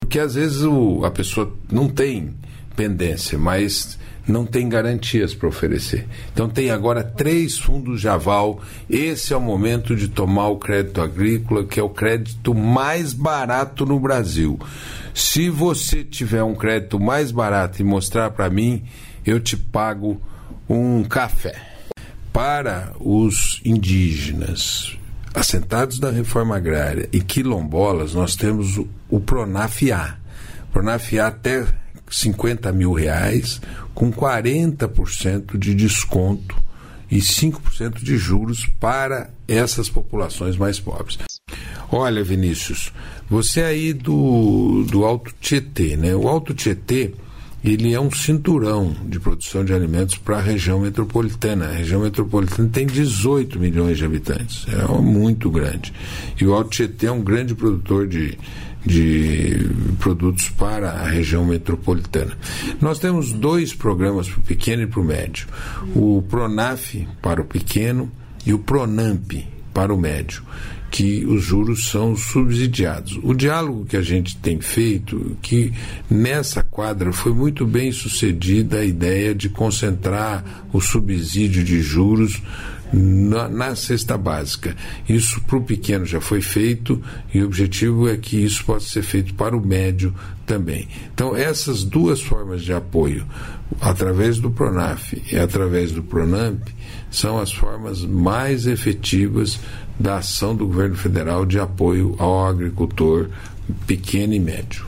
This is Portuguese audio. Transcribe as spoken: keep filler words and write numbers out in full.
Porque às vezes o, a pessoa não tem pendência, mas não tem garantias para oferecer. Então tem agora três fundos de aval. Esse é o momento de tomar o crédito agrícola, que é o crédito mais barato no Brasil. Se você tiver um crédito mais barato e mostrar para mim, eu te pago um café. Para os indígenas assentados na reforma agrária e quilombolas, nós temos o, o Pronaf-A. Pronaf-A até cinquenta mil reais, com quarenta por cento de desconto e cinco por cento de juros para essas populações mais pobres. Olha, Vinícius, você aí do, do Alto Tietê, né? O Alto Tietê, ele é um cinturão de produção de alimentos para a região metropolitana. A região metropolitana tem dezoito milhões de habitantes, é muito grande. E o Alto Tietê é um grande produtor de, de produtos para a região metropolitana. Nós temos dois programas para o pequeno e para o médio. O Pronaf para o pequeno e o Pronamp para o médio, que os juros são subsidiados. O diálogo que a gente tem feito, que nessa quadra foi muito bem sucedida a ideia de concentrar o subsídio de juros na, na cesta básica. Isso para o pequeno já foi feito e o objetivo é que isso possa ser feito para o médio também. Então essas duas formas de apoio, através do Pronaf e através do Pronamp, são as formas mais efetivas da ação do governo federal de apoio ao agricultor pequeno e médio.